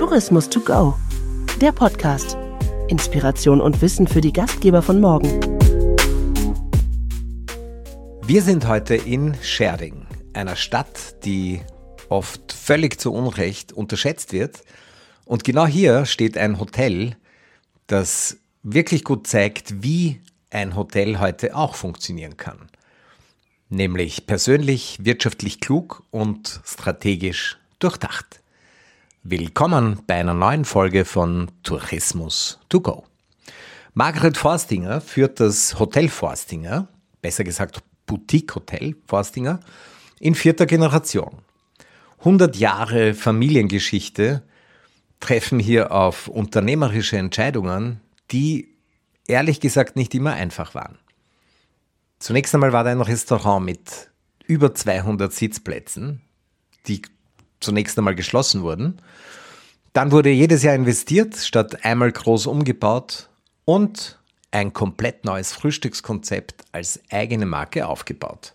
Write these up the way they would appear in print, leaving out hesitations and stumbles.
Tourismus to go, der Podcast. Inspiration und Wissen für die Gastgeber von morgen. Wir sind heute in Schärding, einer Stadt, die oft völlig zu Unrecht unterschätzt wird. Und genau hier steht ein Hotel, das wirklich gut zeigt, wie ein Hotel heute auch funktionieren kann. Nämlich persönlich, wirtschaftlich klug und strategisch durchdacht. Willkommen bei einer neuen Folge von Tourismus to go. Margret Forstinger führt das Hotel Forstinger, besser gesagt Boutique Hotel Forstinger, in 4. Generation. 100 Jahre Familiengeschichte treffen hier auf unternehmerische Entscheidungen, die ehrlich gesagt nicht immer einfach waren. Zunächst einmal war da ein Restaurant mit über 200 Sitzplätzen, die zunächst einmal geschlossen wurden. Dann wurde jedes Jahr investiert, statt einmal groß umgebaut und ein komplett neues Frühstückskonzept als eigene Marke aufgebaut.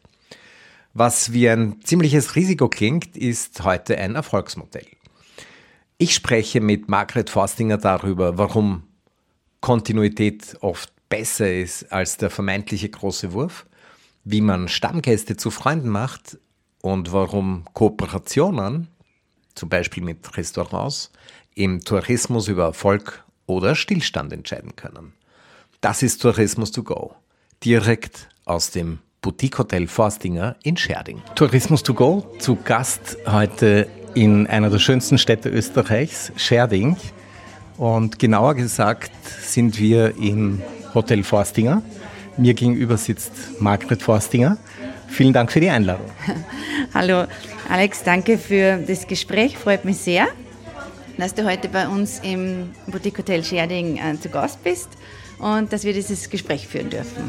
Was wie ein ziemliches Risiko klingt, ist heute ein Erfolgsmodell. Ich spreche mit Margret Forstinger darüber, warum Kontinuität oft besser ist als der vermeintliche große Wurf, wie man Stammgäste zu Freunden macht und warum Kooperationen, zum Beispiel mit Restaurants, im Tourismus über Erfolg oder Stillstand entscheiden können. Das ist Tourismus to go, direkt aus dem Boutique Hotel Forstinger in Schärding. Tourismus to go, zu Gast heute in einer der schönsten Städte Österreichs, Schärding. Und genauer gesagt sind wir im Hotel Forstinger. Mir gegenüber sitzt Margret Forstinger. Vielen Dank für die Einladung. Hallo Alex, danke für das Gespräch. Freut mich sehr, dass du heute bei uns im Boutique Hotel Schärding zu Gast bist und dass wir dieses Gespräch führen dürfen.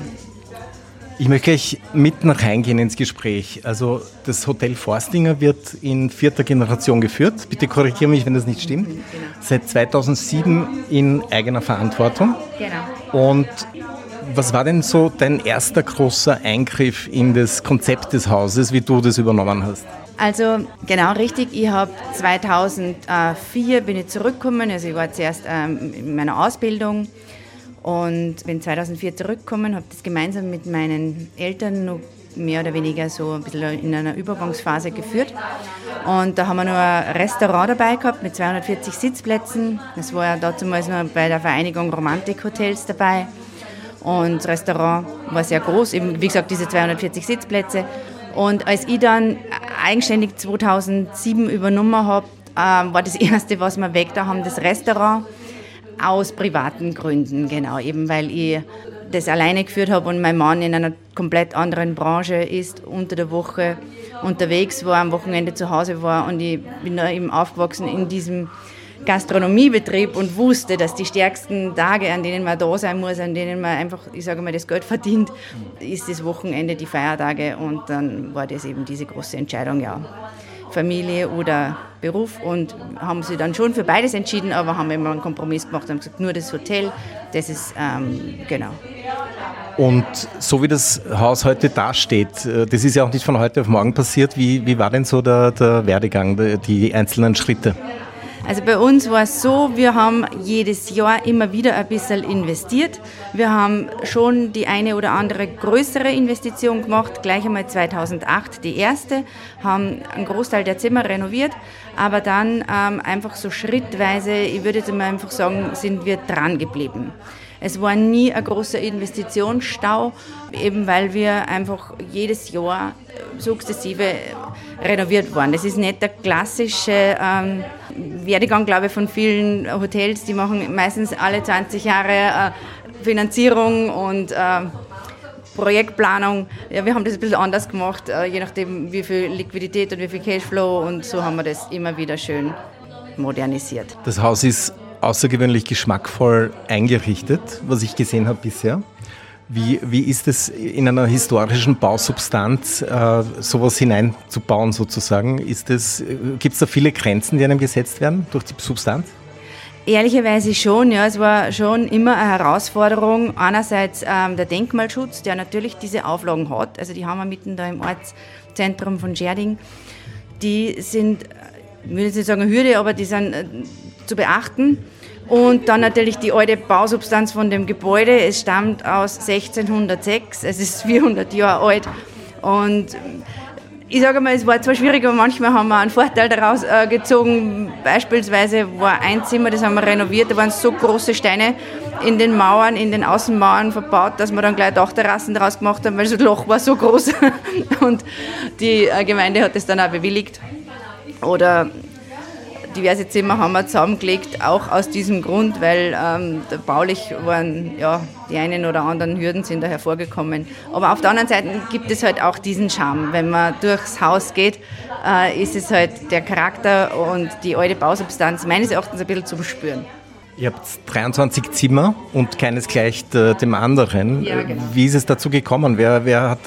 Ich möchte gleich mitten reingehen ins Gespräch. Also das Hotel Forstinger wird in 4. Generation geführt. Bitte korrigiere mich, wenn das nicht stimmt. Genau. Seit 2007 in eigener Verantwortung. Genau. Und was war denn so dein erster großer Eingriff in das Konzept des Hauses, wie du das übernommen hast? Also genau richtig, ich habe 2004 bin ich zurückgekommen, also ich war zuerst in meiner Ausbildung und bin 2004 zurückgekommen, habe das gemeinsam mit meinen Eltern noch mehr oder weniger so ein bisschen in einer Übergangsphase geführt. Und da haben wir noch ein Restaurant dabei gehabt mit 240 Sitzplätzen. Das war ja damals noch bei der Vereinigung Romantik Hotels dabei. Und das Restaurant war sehr groß, eben wie gesagt diese 240 Sitzplätze. Und als ich dann eigenständig 2007 übernommen habe, war das Erste, was wir weg da haben, das Restaurant. Aus privaten Gründen, genau, eben weil ich das alleine geführt habe und mein Mann in einer komplett anderen Branche ist, unter der Woche unterwegs war, am Wochenende zu Hause war und ich bin da eben aufgewachsen in diesem Gastronomiebetrieb und wusste, dass die stärksten Tage, an denen man da sein muss, an denen man einfach, ich sage mal, das Geld verdient, ist das Wochenende, die Feiertage und dann war das eben diese große Entscheidung, ja. Familie oder Beruf und haben sie dann schon für beides entschieden, aber haben immer einen Kompromiss gemacht und haben gesagt, nur das Hotel, das ist, genau. Und so wie das Haus heute dasteht, das ist ja auch nicht von heute auf morgen passiert, wie war denn so der Werdegang, die einzelnen Schritte? Also bei uns war es so, wir haben jedes Jahr immer wieder ein bisschen investiert. Wir haben schon die eine oder andere größere Investition gemacht, gleich einmal 2008 die erste, haben einen Großteil der Zimmer renoviert, aber dann einfach so schrittweise, ich würde jetzt mal einfach sagen, sind wir dran geblieben. Es war nie ein großer Investitionsstau, eben weil wir einfach jedes Jahr sukzessive renoviert waren. Das ist nicht der klassische Werdegang, glaube ich, von vielen Hotels. Die machen meistens alle 20 Jahre Finanzierung und Projektplanung. Ja, wir haben das ein bisschen anders gemacht, je nachdem wie viel Liquidität und wie viel Cashflow und so haben wir das immer wieder schön modernisiert. Das Haus ist außergewöhnlich geschmackvoll eingerichtet, was ich gesehen habe bisher. Wie ist es in einer historischen Bausubstanz, sowas hineinzubauen sozusagen? Gibt es da viele Grenzen, die einem gesetzt werden durch die Substanz? Ehrlicherweise schon, ja. Es war schon immer eine Herausforderung. Einerseits der Denkmalschutz, der natürlich diese Auflagen hat. Also die haben wir mitten da im Ortszentrum von Schärding. Die sind, ich würde jetzt nicht sagen eine Hürde, aber die sind zu beachten. Und dann natürlich die alte Bausubstanz von dem Gebäude. Es stammt aus 1606, es ist 400 Jahre alt. Und ich sage mal, es war zwar schwierig, aber manchmal haben wir einen Vorteil daraus gezogen. Beispielsweise war ein Zimmer, das haben wir renoviert, da waren so große Steine in den Mauern, in den Außenmauern verbaut, dass wir dann gleich Dachterrassen daraus gemacht haben, weil das Loch war so groß. Und die Gemeinde hat es dann auch bewilligt. Oder diverse Zimmer haben wir zusammengelegt, auch aus diesem Grund, weil baulich waren die einen oder anderen Hürden sind da hervorgekommen. Aber auf der anderen Seite gibt es halt auch diesen Charme. Wenn man durchs Haus geht, ist es halt der Charakter und die alte Bausubstanz meines Erachtens ein bisschen zum Spüren. Ihr habt 23 Zimmer und keines gleicht dem anderen. Ja, genau. Wie ist es dazu gekommen? Wer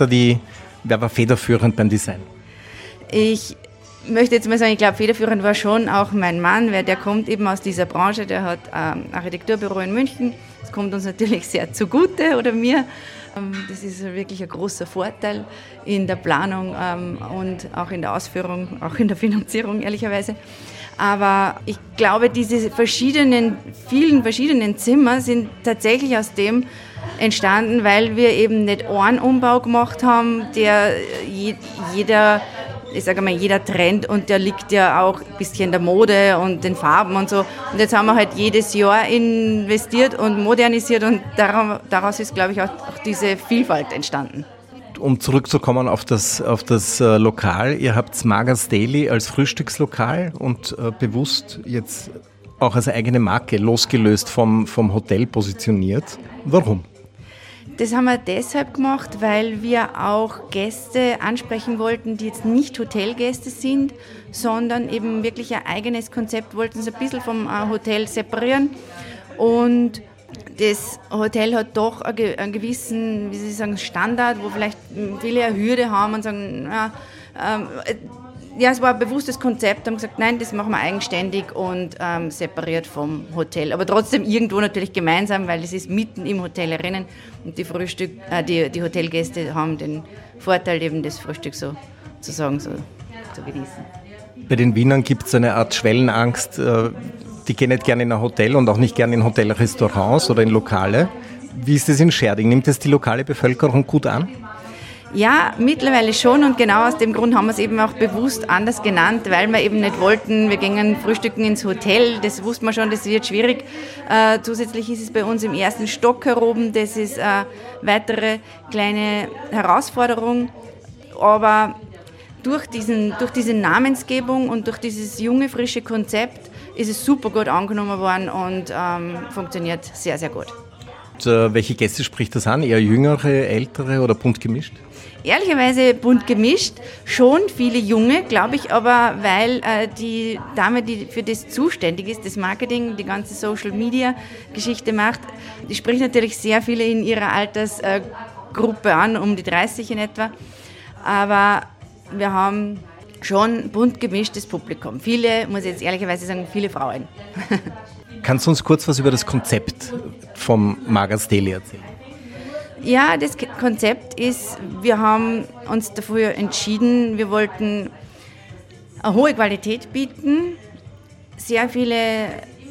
war federführend beim Design? Ich möchte jetzt mal sagen, ich glaube, federführend war schon auch mein Mann, weil der kommt eben aus dieser Branche, der hat ein Architekturbüro in München. Das kommt uns natürlich sehr zugute oder mir. Das ist wirklich ein großer Vorteil in der Planung und auch in der Ausführung, auch in der Finanzierung ehrlicherweise. Aber ich glaube, diese vielen verschiedenen Zimmer sind tatsächlich aus dem entstanden, weil wir eben nicht einen Umbau gemacht haben, der jeder Trend und der liegt ja auch ein bisschen in der Mode und den Farben und so. Und jetzt haben wir halt jedes Jahr investiert und modernisiert und daraus ist, glaube ich, auch diese Vielfalt entstanden. Um zurückzukommen auf das Lokal, ihr habt Marga's Deli als Frühstückslokal und bewusst jetzt auch als eigene Marke losgelöst vom Hotel positioniert. Warum? Das haben wir deshalb gemacht, weil wir auch Gäste ansprechen wollten, die jetzt nicht Hotelgäste sind, sondern eben wirklich ein eigenes Konzept wollten, so ein bisschen vom Hotel separieren. Und das Hotel hat doch einen gewissen, Standard, wo vielleicht viele eine Hürde haben und sagen, es war ein bewusstes Konzept, haben gesagt, nein, das machen wir eigenständig und separiert vom Hotel. Aber trotzdem irgendwo natürlich gemeinsam, weil es ist mitten im Hotel erinnern und die Hotelgäste haben den Vorteil, eben das Frühstück sozusagen so zu genießen. Bei den Wienern gibt es eine Art Schwellenangst, die gehen nicht gerne in ein Hotel und auch nicht gerne in Hotelrestaurants oder in Lokale. Wie ist das in Schärding? Nimmt das die lokale Bevölkerung gut an? Ja, mittlerweile schon und genau aus dem Grund haben wir es eben auch bewusst anders genannt, weil wir eben nicht wollten, wir gingen frühstücken ins Hotel, das wussten wir schon, das wird schwierig. Zusätzlich ist es bei uns im ersten Stock heroben, das ist eine weitere kleine Herausforderung, aber durch diese Namensgebung und durch dieses junge, frische Konzept ist es super gut angenommen worden und funktioniert sehr, sehr gut. Und, welche Gäste spricht das an? Eher jüngere, ältere oder bunt gemischt? Ehrlicherweise bunt gemischt, schon viele Junge, glaube ich, aber weil die Dame, die für das zuständig ist, das Marketing, die ganze Social-Media-Geschichte macht, die spricht natürlich sehr viele in ihrer Altersgruppe an, um die 30 in etwa, aber wir haben schon bunt gemischtes Publikum. Viele, muss ich jetzt ehrlicherweise sagen, viele Frauen. Kannst du uns kurz was über das Konzept vom Marga's Deli erzählen? Ja, das Konzept ist, wir haben uns dafür entschieden, wir wollten eine hohe Qualität bieten, sehr viele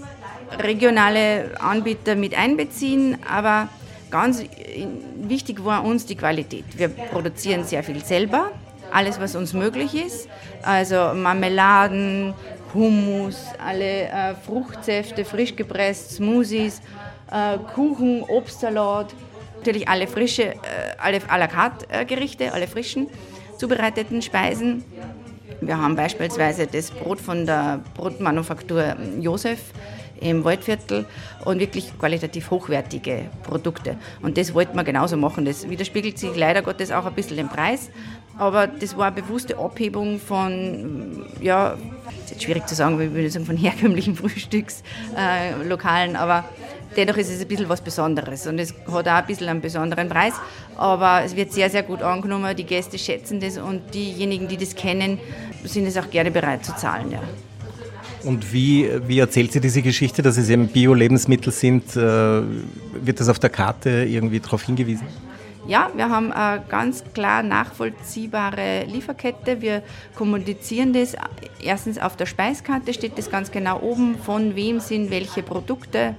regionale Anbieter mit einbeziehen, aber ganz wichtig war uns die Qualität. Wir produzieren sehr viel selber, alles was uns möglich ist, also Marmeladen, Hummus, alle Fruchtsäfte, frisch gepresst, Smoothies, Kuchen, Obstsalat, natürlich alle frische, alle à la carte Gerichte, alle frischen zubereiteten Speisen. Wir haben beispielsweise das Brot von der Brotmanufaktur Josef im Waldviertel und wirklich qualitativ hochwertige Produkte. Und das wollten wir genauso machen. Das widerspiegelt sich leider Gottes auch ein bisschen im Preis, aber das war eine bewusste Abhebung von, ja, ist jetzt schwierig zu sagen, ich würde sagen, von herkömmlichen Frühstückslokalen, aber dennoch ist es ein bisschen was Besonderes und es hat auch ein bisschen einen besonderen Preis, aber es wird sehr, sehr gut angenommen, die Gäste schätzen das und diejenigen, die das kennen, sind es auch gerne bereit zu zahlen, ja. Und wie erzählt sie diese Geschichte, dass es eben Bio-Lebensmittel sind? Wird das auf der Karte irgendwie darauf hingewiesen? Ja, wir haben eine ganz klar nachvollziehbare Lieferkette. Wir kommunizieren das. Erstens auf der Speiskarte steht das ganz genau oben, von wem sind welche Produkte.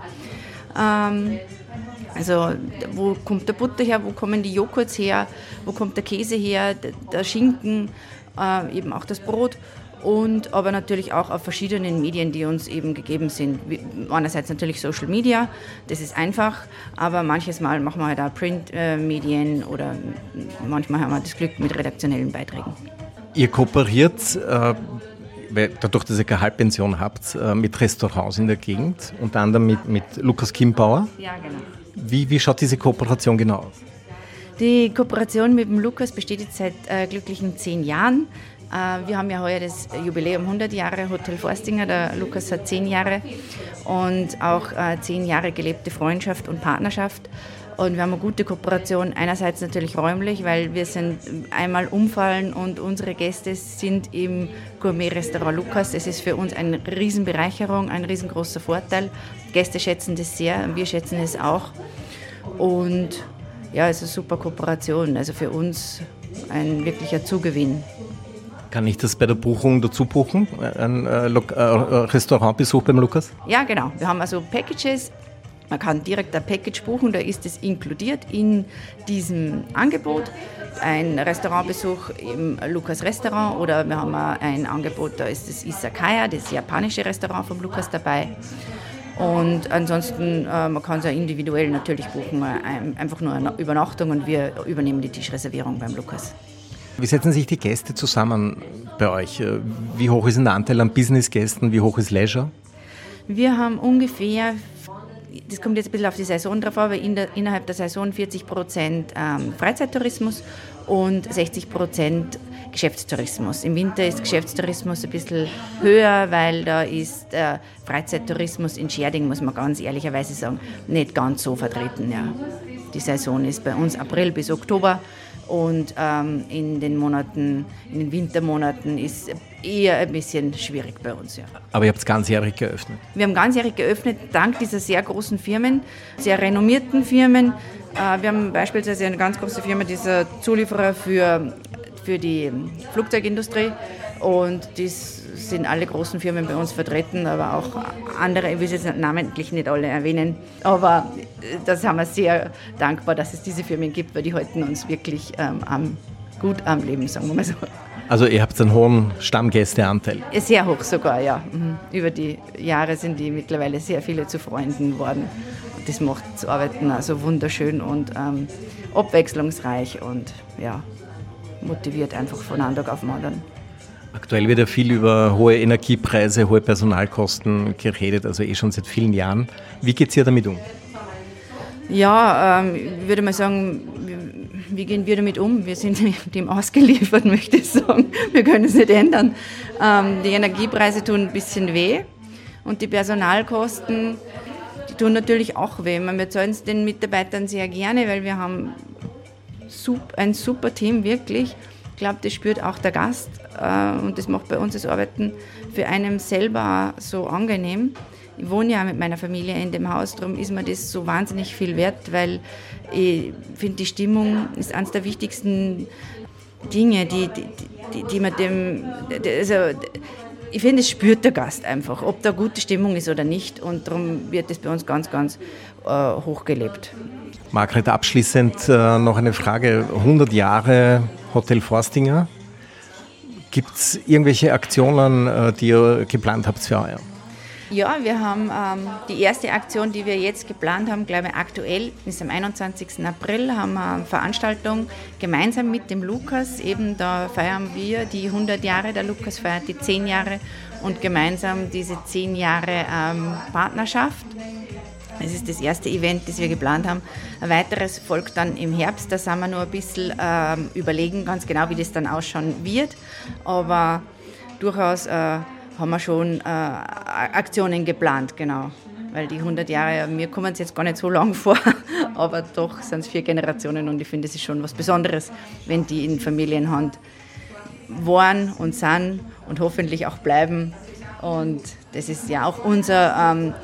Also wo kommt der Butter her, wo kommen die Joghurts her, wo kommt der Käse her, der Schinken, eben auch das Brot. Und aber natürlich auch auf verschiedenen Medien, die uns eben gegeben sind. Einerseits natürlich Social Media, das ist einfach, aber manches Mal machen wir halt auch Print-Medien oder manchmal haben wir das Glück mit redaktionellen Beiträgen. Ihr kooperiert, dadurch, dass ihr keine Halbpension habt, mit Restaurants in der Gegend, unter anderem mit Lukas Kimbauer. Ja, genau. Wie schaut diese Kooperation genau aus? Die Kooperation mit dem Lukas besteht jetzt seit glücklichen 10 Jahren. Wir haben ja heuer das Jubiläum 100 Jahre Hotel Forstinger, der Lukas hat 10 Jahre und auch 10 Jahre gelebte Freundschaft und Partnerschaft. Und wir haben eine gute Kooperation, einerseits natürlich räumlich, weil wir sind einmal umfallen und unsere Gäste sind im Gourmet-Restaurant Lukas. Das ist für uns eine Riesenbereicherung, ein riesengroßer Vorteil. Gäste schätzen das sehr und wir schätzen es auch. Und ja, es ist eine super Kooperation, also für uns ein wirklicher Zugewinn. Kann ich das bei der Buchung dazu buchen, ein Restaurantbesuch beim Lukas? Ja, genau. Wir haben also Packages. Man kann direkt ein Package buchen, da ist es inkludiert in diesem Angebot. Ein Restaurantbesuch im Lukas Restaurant oder wir haben ein Angebot, da ist das Izakaya, das japanische Restaurant vom Lukas dabei. Und ansonsten, man kann es ja individuell natürlich buchen, einfach nur eine Übernachtung und wir übernehmen die Tischreservierung beim Lukas. Wie setzen sich die Gäste zusammen bei euch? Wie hoch ist der Anteil an Business-Gästen? Wie hoch ist Leisure? Wir haben ungefähr, das kommt jetzt ein bisschen auf die Saison drauf, aber innerhalb der Saison 40% Freizeittourismus und 60% Geschäftstourismus. Im Winter ist Geschäftstourismus ein bisschen höher, weil da ist Freizeittourismus in Schärding, muss man ganz ehrlicherweise sagen, nicht ganz so vertreten. Ja. Die Saison ist bei uns April bis Oktober. Und in den Wintermonaten ist eher ein bisschen schwierig bei uns. Ja. Aber ihr habt es ganzjährig geöffnet? Wir haben ganzjährig geöffnet, dank dieser sehr großen Firmen, sehr renommierten Firmen. Wir haben beispielsweise eine ganz große Firma, dieser Zulieferer für die Flugzeugindustrie. Und das sind alle großen Firmen bei uns vertreten, aber auch andere, ich will jetzt namentlich nicht alle erwähnen, aber da sind wir sehr dankbar, dass es diese Firmen gibt, weil die halten uns wirklich gut am Leben, sagen wir mal so. Also ihr habt einen hohen Stammgästeanteil? Sehr hoch sogar, ja. Über die Jahre sind die mittlerweile sehr viele zu Freunden geworden. Das macht das Arbeiten also wunderschön und abwechslungsreich und ja, motiviert einfach von einem Tag auf den anderen. Aktuell wird ja viel über hohe Energiepreise, hohe Personalkosten geredet, also schon seit vielen Jahren. Wie geht es ihr damit um? Ja, ich würde mal sagen, wie gehen wir damit um? Wir sind dem ausgeliefert, möchte ich sagen. Wir können es nicht ändern. Die Energiepreise tun ein bisschen weh und die Personalkosten, die tun natürlich auch weh. Wir zahlen es den Mitarbeitern sehr gerne, weil wir haben ein super Team, wirklich. Ich glaube, das spürt auch der Gast und das macht bei uns das Arbeiten für einen selber so angenehm. Ich wohne ja mit meiner Familie in dem Haus, darum ist mir das so wahnsinnig viel wert, weil ich finde, die Stimmung ist eines der wichtigsten Dinge, die man also ich finde, es spürt der Gast einfach, ob da gute Stimmung ist oder nicht und darum wird das bei uns ganz, ganz hoch gelebt. Margret, abschließend noch eine Frage. 100 Jahre Hotel Forstinger. Gibt es irgendwelche Aktionen, die ihr geplant habt für heuer? Ja, wir haben die erste Aktion, die wir jetzt geplant haben, glaube ich aktuell, ist am 21. April, haben wir eine Veranstaltung gemeinsam mit dem Lukas. Eben da feiern wir die 100 Jahre, der Lukas feiert die 10 Jahre und gemeinsam diese 10 Jahre Partnerschaft. Das ist das erste Event, das wir geplant haben. Ein weiteres folgt dann im Herbst. Da sind wir nur ein bisschen überlegen, ganz genau, wie das dann ausschauen wird. Aber durchaus haben wir schon Aktionen geplant, genau. Weil die 100 Jahre, mir kommen es jetzt gar nicht so lang vor, aber doch sind es 4 Generationen und ich finde, es ist schon was Besonderes, wenn die in Familienhand waren und sind und hoffentlich auch bleiben. Und das ist ja auch unser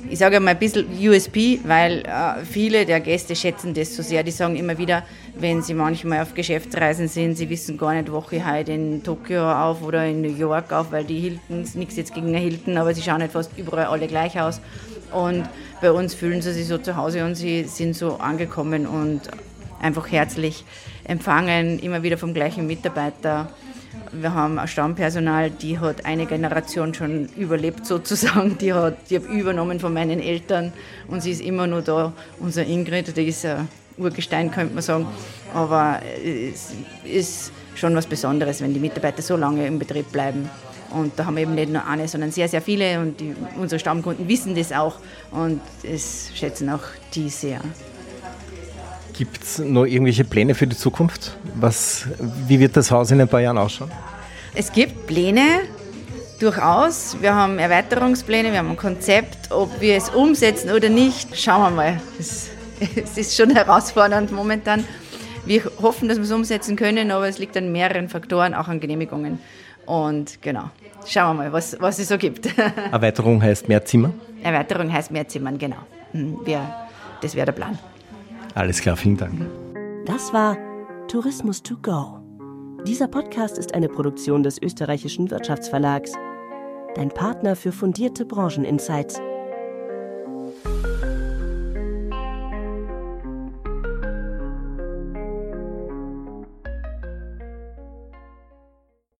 ich sage mal ein bisschen USP, weil viele der Gäste schätzen das so sehr. Die sagen immer wieder, wenn sie manchmal auf Geschäftsreisen sind, sie wissen gar nicht, wache ich heute in Tokio auf oder in New York auf, weil die Hiltons, nichts jetzt gegen eine Hilton, aber sie schauen halt fast überall alle gleich aus. Und bei uns fühlen sie sich so zu Hause und sie sind so angekommen und einfach herzlich empfangen, immer wieder vom gleichen Mitarbeiter. Wir haben ein Stammpersonal, die hat eine Generation schon überlebt sozusagen, die habe übernommen von meinen Eltern und sie ist immer noch da. Unsere Ingrid, die ist ein Urgestein, könnte man sagen, aber es ist schon was Besonderes, wenn die Mitarbeiter so lange im Betrieb bleiben. Und da haben wir eben nicht nur eine, sondern sehr, sehr viele und unsere Stammkunden wissen das auch und es schätzen auch die sehr. Gibt es noch irgendwelche Pläne für die Zukunft? Wie wird das Haus in ein paar Jahren ausschauen? Es gibt Pläne, durchaus. Wir haben Erweiterungspläne, wir haben ein Konzept. Ob wir es umsetzen oder nicht, schauen wir mal. Es ist schon herausfordernd momentan. Wir hoffen, dass wir es umsetzen können, aber es liegt an mehreren Faktoren, auch an Genehmigungen. Und genau, schauen wir mal, was es so gibt. Erweiterung heißt mehr Zimmer? Erweiterung heißt mehr Zimmern, genau. Das wäre der Plan. Alles klar, vielen Dank. Das war Tourismus to go. Dieser Podcast ist eine Produktion des Österreichischen Wirtschaftsverlags. Dein Partner für fundierte Brancheninsights.